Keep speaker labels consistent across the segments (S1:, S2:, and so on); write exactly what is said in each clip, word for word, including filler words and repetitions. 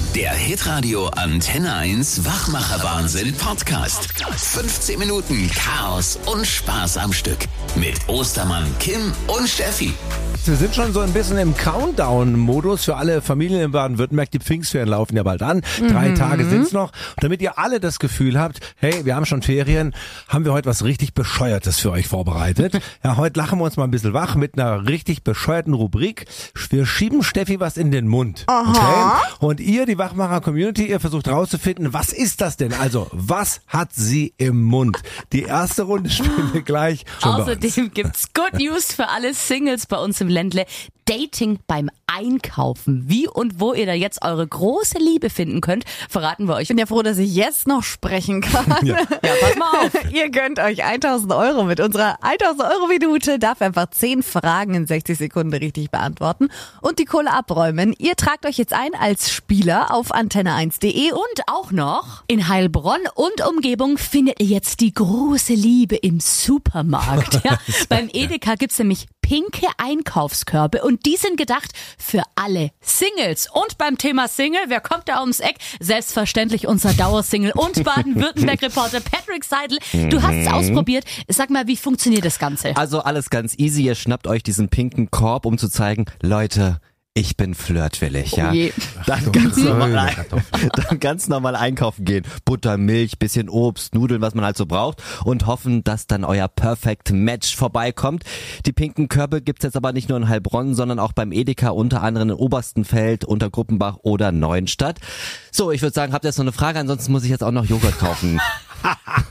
S1: Der Hitradio Antenne eins Wachmacher-Wahnsinn Podcast. fünfzehn Minuten Chaos und Spaß am Stück. Mit Ostermann, Kim und Steffi.
S2: Wir sind schon so ein bisschen im Countdown-Modus für alle Familien in Baden-Württemberg. Die Pfingstferien laufen ja bald an. Drei mhm. Tage sind's noch. Und damit ihr alle das Gefühl habt, hey, wir haben schon Ferien, haben wir heute was richtig Bescheuertes für euch vorbereitet. Ja, heute lachen wir uns mal ein bisschen wach mit einer richtig bescheuerten Rubrik. Wir schieben Steffi was in den Mund. Okay? Und ihr, die Wachmacher-Community, ihr versucht rauszufinden, was ist das denn? Also, was hat sie im Mund? Die erste Runde spielen wir gleich.
S3: Außerdem gibt's Good News für alle Singles bei uns im Ländle. Dating beim Einkaufen. Wie und wo ihr da jetzt eure große Liebe finden könnt, verraten wir euch.
S4: Ich bin ja froh, dass ich jetzt noch sprechen kann.
S2: Ja,
S3: ja pass mal auf.
S4: Ihr gönnt euch tausend Euro mit unserer tausend Euro Minute. Darf einfach zehn Fragen in sechzig Sekunden richtig beantworten und die Kohle abräumen. Ihr tragt euch jetzt ein als Spieler auf antenne eins punkt de
S3: und auch noch in Heilbronn und Umgebung findet ihr jetzt die große Liebe im Supermarkt. Ja, beim Edeka gibt's nämlich pinke Einkaufskörbe und die sind gedacht für alle Singles. Und beim Thema Single, wer kommt da ums Eck? Selbstverständlich unser Dauersingle und Baden-Württemberg-Reporter Patrick Seidel. Du hast es ausprobiert. Sag mal, wie funktioniert das Ganze?
S5: Also alles ganz easy. Ihr schnappt euch diesen pinken Korb, um zu zeigen, Leute, ich bin flirtwillig, ja.
S3: Oh
S5: dann, ganz normal, dann ganz normal einkaufen gehen. Butter, Milch, bisschen Obst, Nudeln, was man halt so braucht und hoffen, dass dann euer Perfect Match vorbeikommt. Die pinken Körbe gibt's jetzt aber nicht nur in Heilbronn, sondern auch beim Edeka, unter anderem in Oberstenfeld, Untergruppenbach oder Neuenstadt. So, ich würde sagen, habt ihr jetzt noch eine Frage? Ansonsten muss ich jetzt auch noch Joghurt kaufen.
S3: Ach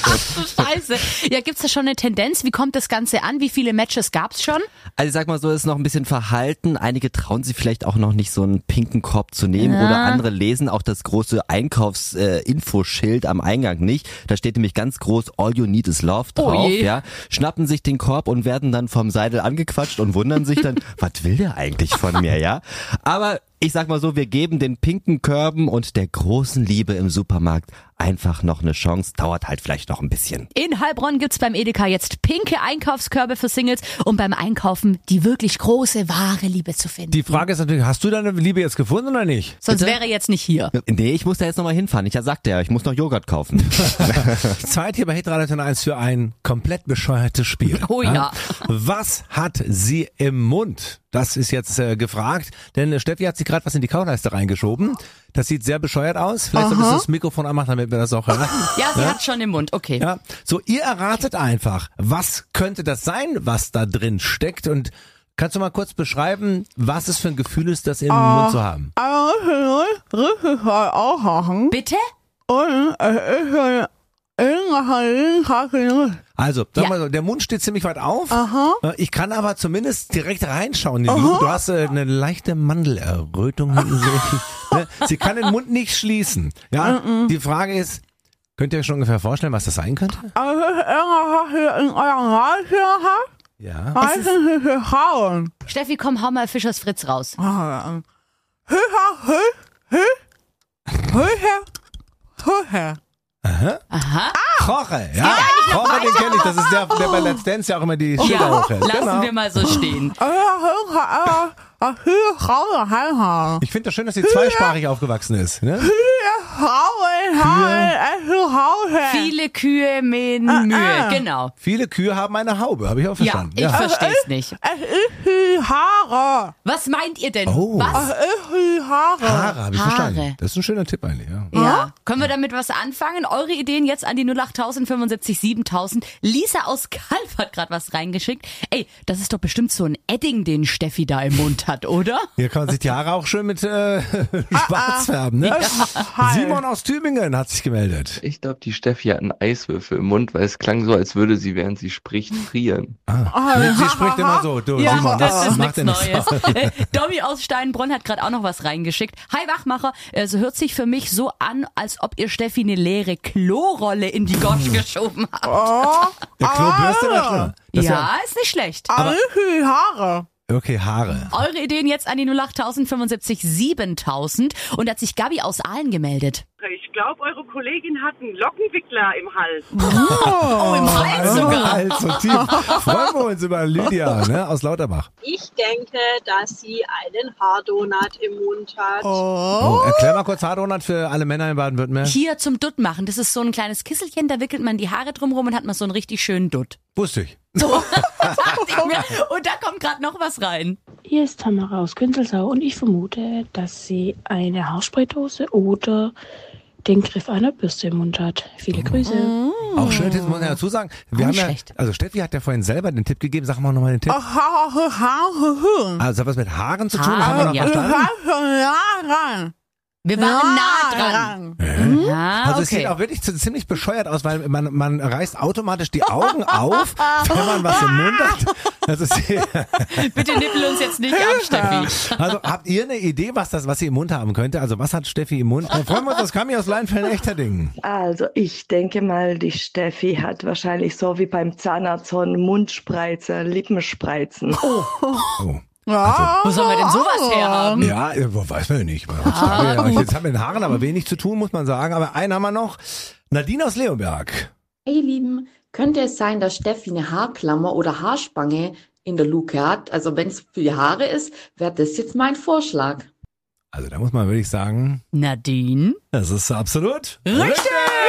S3: du Scheiße. Ja, gibt's da schon eine Tendenz? Wie kommt das Ganze an? Wie viele Matches gab's schon?
S5: Also ich sag mal so, es ist noch ein bisschen verhalten. Einige trauen sich vielleicht auch noch nicht so einen pinken Korb zu nehmen ja. oder andere lesen auch das große Einkaufs-Infoschild äh, am Eingang nicht. Da steht nämlich ganz groß All you need is love drauf.
S3: Oh je.
S5: Ja, schnappen sich den Korb und werden dann vom Seidel angequatscht und wundern sich dann, was will der eigentlich von mir, ja? Aber ich sag mal so, wir geben den pinken Körben und der großen Liebe im Supermarkt einfach noch eine Chance. Dauert halt vielleicht noch ein bisschen.
S3: In Heilbronn gibt's beim Edeka jetzt pinke Einkaufskörbe für Singles, um beim Einkaufen die wirklich große, wahre Liebe zu finden.
S2: Die Frage ist natürlich, hast du deine Liebe jetzt gefunden oder nicht?
S3: Sonst Bitte? wäre er jetzt nicht hier.
S5: Nee, ich muss da jetzt nochmal hinfahren. Ich sagte ja, ich muss noch Joghurt kaufen.
S2: Zeit hier bei Hitradio eins für ein komplett bescheuertes Spiel.
S3: Oh ja.
S2: Was hat sie im Mund? Das ist jetzt äh, gefragt, denn Steffi hat sich gerade was in die Kauleiste reingeschoben. Das sieht sehr bescheuert aus. Vielleicht solltest du das Mikrofon anmachen, damit wir das auch hören.
S3: Ja, sie ja? hat schon im Mund, okay.
S2: Ja. So, ihr erratet einfach, was könnte das sein, was da drin steckt, und kannst du mal kurz beschreiben, was es für ein Gefühl ist, das im uh, Mund zu haben?
S3: Bitte?
S2: Also, sag
S3: Ja.
S2: mal so, der Mund steht ziemlich weit auf.
S4: Aha.
S2: Ich kann aber zumindest direkt reinschauen. Du hast äh, eine leichte Mandelerrötung hinten sehe ich. Ne? Sie kann den Mund nicht schließen. Ja,
S4: Mhm.
S2: die Frage ist, könnt ihr euch schon ungefähr vorstellen, was das sein könnte? Ja.
S3: Steffi, komm, hau mal Fischers Fritz raus.
S2: Aha.
S3: Aha.
S2: Koche, ja. Koche, den kenne ich. Das ist der, der bei Let's Dance ja auch immer die Schilder
S3: Ja,
S2: hochhält.
S3: lassen
S2: Genau.
S3: wir mal so stehen.
S2: Ich finde das schön, dass sie zweisprachig aufgewachsen ist. Ne?
S3: Viele Kühe mit Mühe, genau.
S2: Viele Kühe haben eine Haube, habe ich auch
S3: Ja,
S2: verstanden.
S3: ich verstehe es nicht.
S4: Haare.
S3: Was meint ihr denn?
S2: Oh.
S3: Was?
S4: Haare.
S2: Haare, habe ich
S3: Haare.
S2: verstanden. Das ist ein schöner Tipp eigentlich, ja.
S3: Ja. Können wir damit was anfangen? Eure Ideen jetzt an die null acht tausend fünfundsiebzig siebentausend. Lisa aus Kalf hat gerade was reingeschickt. Ey, das ist doch bestimmt so ein Edding, den Steffi da im Mund hat, oder?
S2: Hier kann man sich die Haare auch schön mit äh, Schwarz färben, ne? Simon aus Tübingen hat sich gemeldet.
S6: Ich glaube, die Steffi hat einen Eiswürfel im Mund, weil es klang so, als würde sie, während sie spricht, frieren.
S2: Ah. Nee, sie spricht immer so. Du,
S4: Ja,
S2: Simon,
S3: Das ist
S2: macht
S3: nichts
S2: ihr nicht.
S3: Neues. Äh, Domi aus Steinbrunn hat gerade auch noch was reingeschickt. Hi Wachmacher, es hört sich für mich so an, als ob ihr Steffi eine leere Klorolle in die Gosch geschoben habt.
S2: Der Klobürste wäre schlimmer. Das
S3: Ja,
S2: wär-
S3: ist nicht schlecht.
S4: Haare.
S2: Okay, Haare.
S3: Eure Ideen jetzt an die null acht tausend fünfundsiebzig siebentausend. Und da hat sich Gabi aus Aalen gemeldet.
S7: Ich Ich glaube, eure Kollegin hat einen Lockenwickler im Hals.
S3: Oh, im Hals sogar.
S2: Hals so tief. Freuen wir uns über Lydia, ne, aus Lauterbach.
S8: Ich denke, dass sie einen Haardonut im Mund hat.
S2: Oh, erklär mal kurz Haardonut für alle Männer in Baden-Württemberg.
S3: Hier zum Dutt machen. Das ist so ein kleines Kisselchen, da wickelt man die Haare drumherum und hat man so einen richtig schönen Dutt.
S2: Wusste ich.
S3: So, dachte ich mir. Und da kommt gerade noch was rein.
S9: Hier ist Tamara aus Günzelsau und ich vermute, dass sie eine Haarspraydose oder den Griff einer Bürste im Mund hat. Viele Grüße.
S2: Auch schön, das muss man ja dazu sagen. Wir
S3: Auch
S2: haben ja,
S3: schlecht.
S2: also Steffi hat ja vorhin selber den Tipp gegeben. Sag mal nochmal den Tipp. Also hat was mit Haaren zu tun? Das haben wir noch
S3: ja.
S2: verstanden.
S3: Wir waren nah dran. Ja,
S2: Also es sieht
S3: okay.
S2: auch wirklich zu- ziemlich bescheuert aus, weil man, man reißt automatisch die Augen auf, wenn man was im Mund hat. Das ist
S3: Bitte nippel uns jetzt nicht ab, Steffi.
S2: also habt ihr eine Idee, was das, was sie im Mund haben könnte? Also was hat Steffi im Mund? Dann freuen wir uns, das kam aus Leinfelden-Echterdingen.
S10: Also ich denke mal, die Steffi hat wahrscheinlich so wie beim Zahnarzt so einen Mundspreizer, Lippenspreizen.
S2: Oh.
S3: Wo sollen wir denn sowas herhaben?
S2: Ja, äh, weiß man ja nicht. Ah, ja, jetzt haben wir mit den Haaren aber wenig zu tun, muss man sagen. Aber einen haben wir noch. Nadine aus Leonberg.
S11: Hey ihr Lieben, könnte es sein, dass Steffi eine Haarklammer oder Haarspange in der Luke hat? Also wenn es für die Haare ist, wäre das jetzt mein Vorschlag.
S2: Also da muss man wirklich sagen,
S3: Nadine?
S2: das ist absolut
S3: Richtig!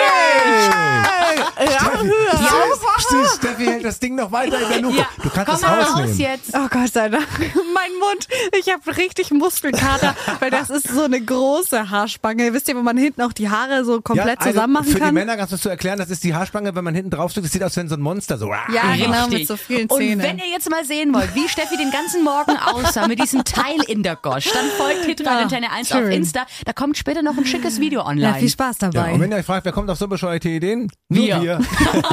S2: Steffi, Steffi, Steffi hält das Ding noch weiter in der Luke.
S3: Ja,
S2: Du kannst
S3: komm
S2: es
S3: mal
S2: rausnehmen.
S3: raus jetzt.
S4: Oh Gott sei Dank. Mein Mund. Ich habe richtig Muskelkater, weil das ist so eine große Haarspange. Wisst ihr, wo man hinten auch die Haare so komplett
S2: also
S4: zusammen machen
S2: für
S4: kann?
S2: die Männer kannst du es zu erklären, das ist die Haarspange, wenn man hinten drauf drückt, das sieht aus wie so ein Monster. So.
S4: Ja, genau, mit
S3: Richtig.
S4: so vielen
S3: Und
S4: Zähnen.
S3: wenn ihr jetzt mal sehen wollt, wie Steffi den ganzen Morgen aussah mit diesem Teil in der Gosch, dann folgt Hitradio
S4: Ja,
S3: Antenne eins
S4: schön.
S3: auf Insta. Da kommt später noch ein schickes Video online.
S4: Ja, viel Spaß
S2: Ja,
S4: dabei.
S2: und wenn ihr euch fragt, wer kommt auf so bescheuerte Ideen? Nur
S3: Wir.
S2: wir.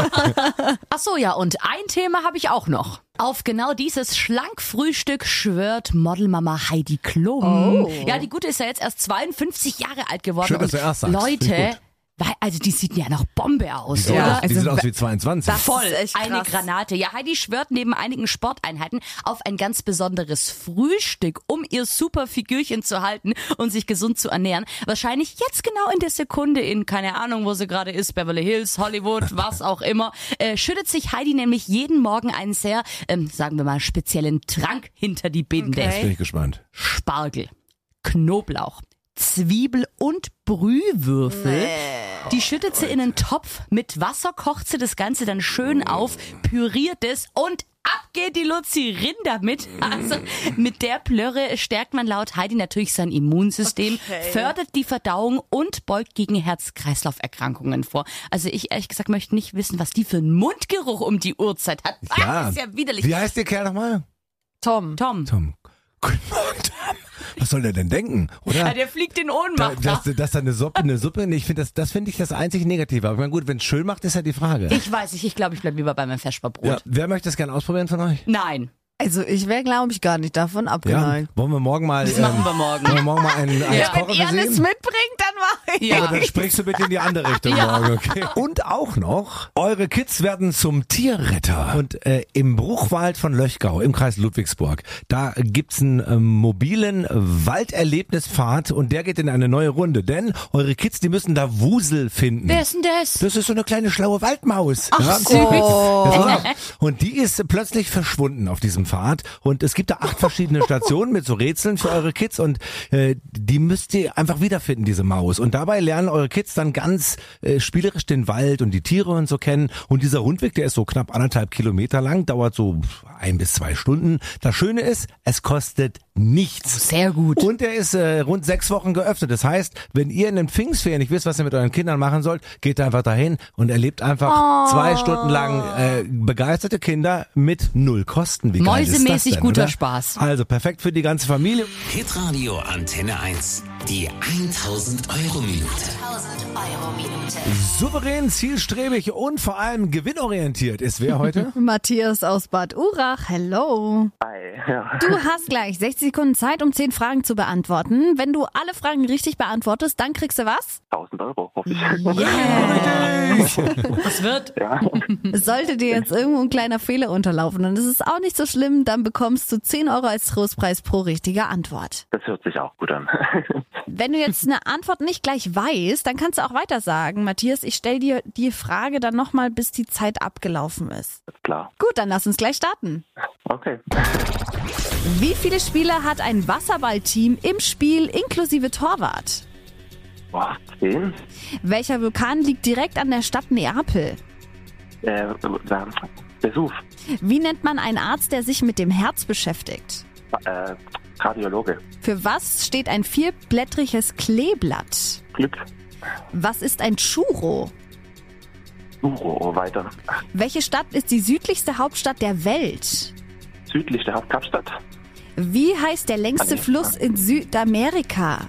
S3: Ach so, ja, und ein Thema habe ich auch noch. Auf genau dieses Schlankfrühstück schwört Modelmama Heidi Klum.
S4: Oh.
S3: Ja, die Gute ist ja jetzt erst zweiundfünfzig Jahre alt geworden.
S2: Schön, dass
S3: und
S2: du erst sagst. Finde ich
S3: Leute,
S2: gut.
S3: weil, also die sieht ja noch Bombe aus,
S2: Die,
S3: oder?
S2: sieht aus, die
S4: also
S2: sieht aus wie zweiundzwanzig.
S4: das-
S3: Voll,
S4: ist echt
S3: eine
S4: krass.
S3: Granate. Ja, Heidi schwört neben einigen Sporteinheiten auf ein ganz besonderes Frühstück, um ihr super Figürchen zu halten und sich gesund zu ernähren. Wahrscheinlich jetzt genau in der Sekunde in, keine Ahnung, wo sie gerade ist, Beverly Hills, Hollywood, was auch immer, äh, schüttet sich Heidi nämlich jeden Morgen einen sehr, ähm, sagen wir mal, speziellen Trank hinter die Binde.
S2: Jetzt bin ich gespannt.
S3: Spargel, Knoblauch, Zwiebel und Brühwürfel. Die schüttet sie in einen Topf, mit Wasser kocht sie das Ganze dann schön auf, püriert es und ab geht die Luzi Rin damit. Also mit der Plörre stärkt man laut Heidi natürlich sein Immunsystem,
S4: Okay.
S3: fördert die Verdauung und beugt gegen Herz-Kreislauf-Erkrankungen vor. Also ich ehrlich gesagt möchte nicht wissen, was die für einen Mundgeruch um die Uhrzeit hat.
S2: Ja.
S3: Das ist ja widerlich.
S2: Wie heißt der Kerl nochmal?
S4: Tom.
S3: Tom.
S2: Tom. Guten Morgen, Tom. Was soll der denn denken? Oder?
S3: Ja, der fliegt in
S2: Da,
S3: Ohnmacht.
S2: dass, dass da eine Suppe, eine Suppe, nee, ich finde das, das finde ich das einzig Negative. Aber ich meine, gut, wenn es schön macht, ist ja die Frage.
S3: Ich weiß nicht, ich glaube, ich bleibe lieber bei meinem Vesperbrot.
S2: Ja, wer möchte das gerne ausprobieren von euch?
S3: Nein,
S4: Also ich wäre, glaube ich, gar nicht davon
S2: Ja,
S4: abgeneigt.
S2: wollen wir morgen mal,
S3: das machen wir morgen.
S2: wollen wir morgen mal einen, einen
S3: Ja.
S2: Kocher
S4: Wenn ihr alles
S2: versehen?
S4: mitbringt, dann mache ich.
S3: Ja.
S2: Aber dann sprichst du bitte in die andere Richtung
S3: Ja.
S2: morgen, okay? Und auch noch, eure Kids werden zum Tierretter. Und äh, im Bruchwald von Löchgau, im Kreis Ludwigsburg, da gibt's einen ähm, mobilen Walderlebnispfad und der geht in eine neue Runde. Denn eure Kids, die müssen da Wusel finden.
S3: Wer ist denn das?
S2: Das ist so eine kleine schlaue Waldmaus.
S3: Ach,
S2: ja.
S3: süß.
S2: Ja. Und die ist plötzlich verschwunden auf diesem Pfad. Und es gibt da acht verschiedene Stationen mit so Rätseln für eure Kids. Und äh, die müsst ihr einfach wiederfinden, diese Maus. Und dabei lernen eure Kids dann ganz äh, spielerisch den Wald und die Tiere und so kennen. Und dieser Rundweg, der ist so knapp anderthalb Kilometer lang, dauert so ein bis zwei Stunden. Das Schöne ist, es kostet nichts.
S3: Sehr gut.
S2: Und er ist äh, rund sechs Wochen geöffnet. Das heißt, wenn ihr in den Pfingstferien nicht wisst, was ihr mit euren Kindern machen sollt, geht einfach dahin und erlebt einfach
S3: Oh.
S2: zwei Stunden lang äh, begeisterte Kinder mit null Kosten. Wie geil ist das
S3: Mäusemäßig
S2: denn,
S3: guter
S2: oder?
S3: Spaß.
S2: Also perfekt für die ganze Familie.
S1: Hitradio Antenne eins. Die tausend Euro Minute.
S2: Souverän, zielstrebig und vor allem gewinnorientiert ist wer heute?
S4: Matthias aus Bad Urach, hello.
S12: Hi, ja.
S4: Du hast gleich sechzig Sekunden Zeit, um zehn Fragen zu beantworten. Wenn du alle Fragen richtig beantwortest, dann kriegst du was?
S12: tausend Euro, hoffe ich.
S3: Was wird?
S12: Ja.
S4: Sollte dir jetzt irgendwo ein kleiner Fehler unterlaufen, dann ist es auch nicht so schlimm, dann bekommst du zehn Euro als Trostpreis pro richtige Antwort.
S12: Das hört sich auch gut an.
S4: Wenn du jetzt eine Antwort nicht gleich weißt, dann kannst du auch weiter sagen. Matthias, ich stelle dir die Frage dann nochmal, bis die Zeit abgelaufen ist.
S12: Ist klar.
S4: Gut, dann lass uns gleich starten.
S12: Okay.
S4: Wie viele Spieler hat ein Wasserballteam im Spiel inklusive Torwart?
S12: Boah, zehn?
S4: Welcher Vulkan liegt direkt an der Stadt Neapel?
S12: Äh, Vesuv.
S4: Wie nennt man einen Arzt, der sich mit dem Herz beschäftigt?
S12: Äh, Kardiologe.
S4: Für was steht ein vierblättriges Kleeblatt?
S12: Glück.
S4: Was ist ein Churro?
S12: Churro, oh, weiter.
S4: Welche Stadt ist die südlichste Hauptstadt der Welt?
S12: Südlichste Hauptkapstadt.
S4: Wie heißt der längste
S12: Amerika.
S4: Fluss in Südamerika?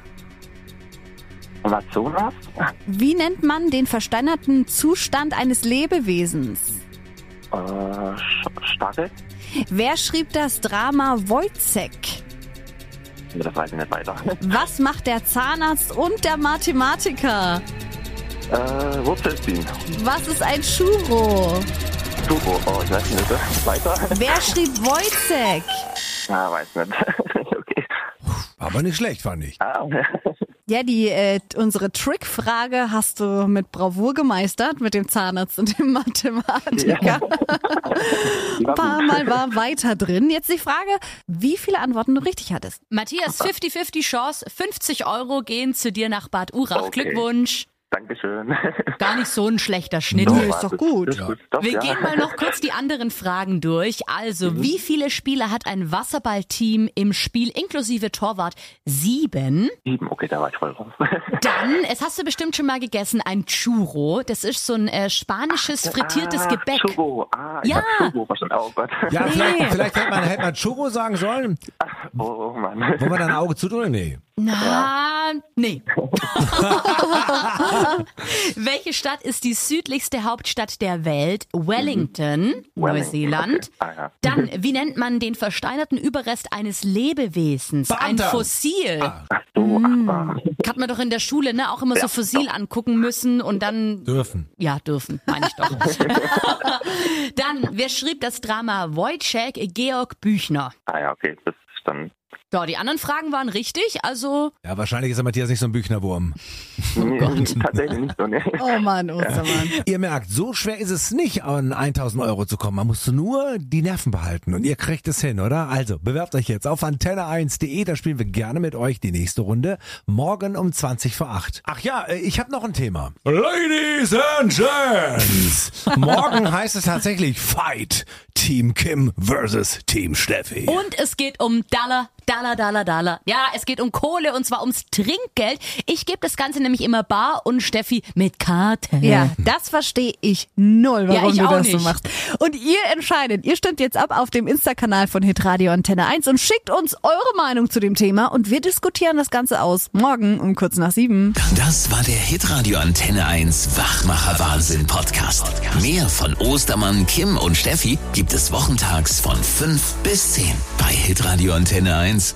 S12: Amazonas?
S4: Wie nennt man den versteinerten Zustand eines Lebewesens?
S12: Äh, Sch- Starre?
S4: Wer schrieb das Drama Wojciech?
S12: Das weiß ich nicht weiter.
S4: Was macht der Zahnarzt und der Mathematiker?
S12: Äh, Wurzelziehen.
S4: Was ist ein Churro?
S12: Churro, oh, ich weiß nicht. Weiter?
S4: Wer schrieb Wojciech?
S12: Ah, weiß nicht. Okay.
S2: Aber nicht schlecht, fand ich.
S12: Ah,
S4: Ja, die äh, unsere Trickfrage hast du mit Bravour gemeistert, mit dem Zahnarzt und dem Mathematiker.
S12: Ja.
S4: Ein paar Mal war weiter drin. Jetzt die Frage, wie viele Antworten du richtig hattest.
S3: Matthias, fünfzig fünfzig Chance, fünfzig Euro gehen zu dir nach Bad Urach.
S12: Okay.
S3: Glückwunsch.
S12: Dankeschön.
S3: Gar nicht so ein schlechter Schnitt.
S12: Doch,
S4: Nee, ist doch gut.
S12: Ist gut. Doch,
S3: Wir
S12: ja.
S3: gehen mal noch kurz die anderen Fragen durch. Also,
S12: Mhm.
S3: wie viele Spieler hat ein Wasserballteam im Spiel inklusive Torwart? Sieben.
S12: Sieben, okay, da war ich voll raus.
S3: Dann, es hast du bestimmt schon mal gegessen, ein Churro. Das ist so ein äh, spanisches frittiertes
S12: ah,
S3: Gebäck.
S12: Churro. Ah, ich
S3: Ja.
S12: hab Churro verstanden. Oh Gott.
S2: Ja, vielleicht, vielleicht hätte man, hätte man Churro sagen sollen,
S12: Oh Mann.
S2: wo man dann ein Auge zudrückt. Nee.
S3: Na, nee. Welche Stadt ist die südlichste Hauptstadt der Welt? Wellington, Neuseeland.
S12: Okay. Ah, ja.
S3: Dann, wie nennt man den versteinerten Überrest eines Lebewesens? Ein
S2: Beamter.
S3: Fossil.
S2: Ah,
S12: Ach so, ach,
S3: Hat man doch in der Schule ne, auch immer so Fossil angucken müssen und dann...
S2: dürfen.
S3: Ja, dürfen, meine ich doch. Dann, wer schrieb das Drama Wojciech? Georg Büchner.
S12: ah ja, okay, das ist dann...
S3: Ja, die anderen Fragen waren richtig, also...
S2: Ja, wahrscheinlich ist der Matthias nicht so ein Büchnerwurm.
S12: Nee, tatsächlich nicht so, ne?
S4: Oh Mann, Ostermann.
S2: Ihr merkt, so schwer ist es nicht, an tausend Euro zu kommen. Man muss nur die Nerven behalten und ihr kriegt es hin, oder? Also, bewerbt euch jetzt auf antenne eins punkt de, da spielen wir gerne mit euch die nächste Runde. Morgen um zwanzig vor acht. Ach ja, äh, ich habe noch ein Thema. Ladies and Gents! Morgen heißt es tatsächlich Fight. Team Kim versus Team Steffi.
S3: Und es geht um Dollar, Dollar, Dollar, Dollar. Ja, es geht um Kohle und zwar ums Trinkgeld. Ich gebe das Ganze nämlich immer bar und Steffi mit Karte.
S4: Ja, das verstehe ich null, warum
S3: Ja, ich
S4: du
S3: auch
S4: das so
S3: nicht.
S4: machst. Und ihr entscheidet, ihr stimmt jetzt ab auf dem Insta-Kanal von Hitradio Antenne eins und schickt uns eure Meinung zu dem Thema und wir diskutieren das Ganze aus. Morgen um kurz nach sieben.
S1: Das war der Hitradio Antenne eins Wachmacher Wahnsinn Podcast. Mehr von Ostermann, Kim und Steffi gibt es wochentags von fünf bis zehn bei Hitradio Antenne eins.